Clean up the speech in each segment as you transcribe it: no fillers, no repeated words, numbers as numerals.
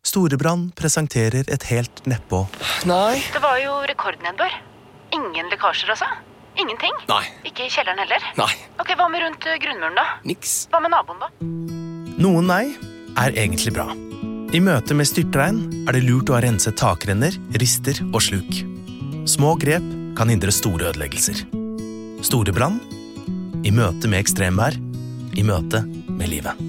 Storebrand presenterer et helt nedpå. Nei. Det var jo rekordnedbør. Ingen lekkasjer altså. Ingenting. Nei. Ikke I kjelleren heller. Nei. Ok, hva med rundt grunnmuren da? Niks. Hva med naboen da? Noen nei egentlig bra. I møte med styrtregn det lurt å ha renset takrenner, rister og sluk. Små grep kan hindre store ødeleggelser. Storebrand I møte med ekstremvær, I møte med livet.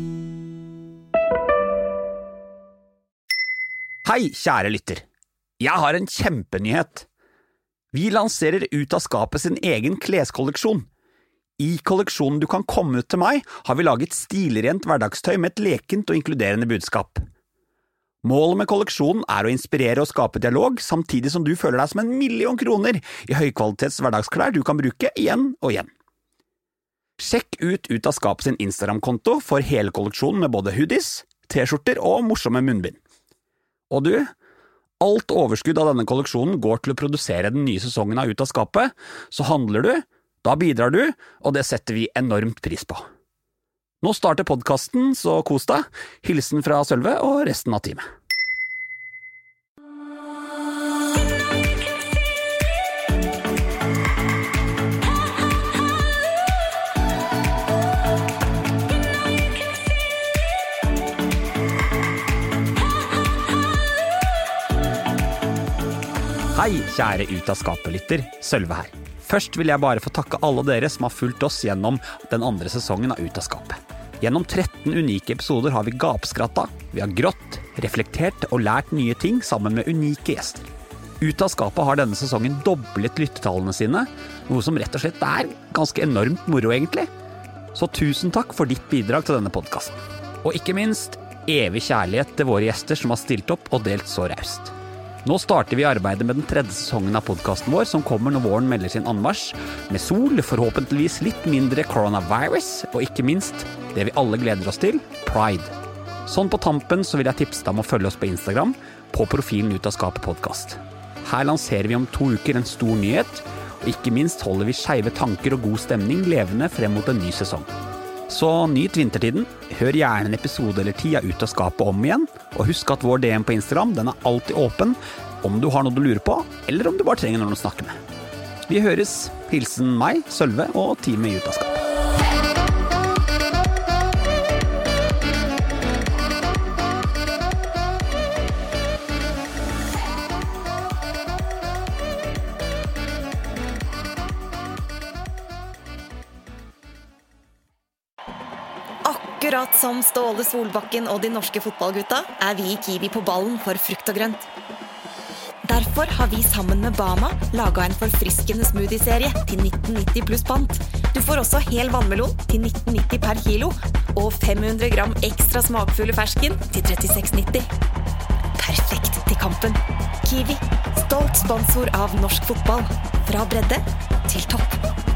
Hei, kjære lytter. Jeg har en kjempenyhet. Vi lanserer Ut av skapet sin egen kleskolleksjon. I kolleksjonen Du kan komme ut til meg, har vi laget stilrent hverdagstøy med et lekent og inkluderende budskap. Målet med kolleksjonen å inspirere og skape dialog, samtidig som du føler deg som 1 million kroner I høykvalitets hverdagsklær du kan bruke igjen og igjen. Sjekk ut av skapet sin Instagram-konto for hele kolleksjonen med både hoodies, t-skjorter og morsomme munnbind. Og du, alt overskudd av denne kolleksjonen går til å produsere den nye sesongen av Ut av skapet, så handler du, da bidrar du, og det setter vi enormt pris på. Nå starter podcasten, så kos deg. Hilsen fra Sølve og resten av teamet. Hei, kjære Ut av skapet-lytter, Sølve her. Først vil jeg bare få takke alle dere som har fulgt oss gjennom den andre sesongen av Ut av skapet. Gjennom 13 unike episoder har vi gapskratta, vi har grått, reflektert og lært nye ting sammen med unike gjester. Ut av skapet har denne sesongen doblet lyttetallene sine, noe som rett og slett ganske enormt moro egentlig. Så tusen takk for ditt bidrag til denne podcasten. Og ikke minst, evig kjærlighet til våre gjester som har stilt opp og delt så raust. Nå starter vi arbeidet med den 3. sesongen av podcasten vår, som kommer når våren melder sin anmarsj, med sol, forhåpentligvis litt mindre coronavirus, og ikke minst, det vi alle gleder oss til, Pride. Sånn på tampen så vil jeg tipse deg om å følge oss på Instagram, på profilen Ut av skapet podcast. Her lanserer vi om 2 uker en stor nyhet, og ikke minst holder vi skeive tanker og god stemning levende frem mot en ny sesong. Så nyt vintertiden, hør gjerne en episode eller 10 av Ut av skapet om igjen, og husk at vår DM på Instagram, den alltid åpen, om du har noe du lurer på, eller om du bare trenger noen å snakke med. Vi høres, hilsen meg, Sølve og teamet I Ut av skapet. Akkurat som Ståle Solbakken og de norske fotballgutta vi I Kiwi på ballen for frukt og grønt. Derfor har vi sammen med Bama laget en forfriskende smoothie-serie til 19,90 pluss pant. Du får også hel vannmelon til 19,90 per kilo, og 500 gram ekstra smakfulle fersken til 36,90. Perfekt til kampen. Kiwi, stolt sponsor av norsk fotball. Fra bredde til topp.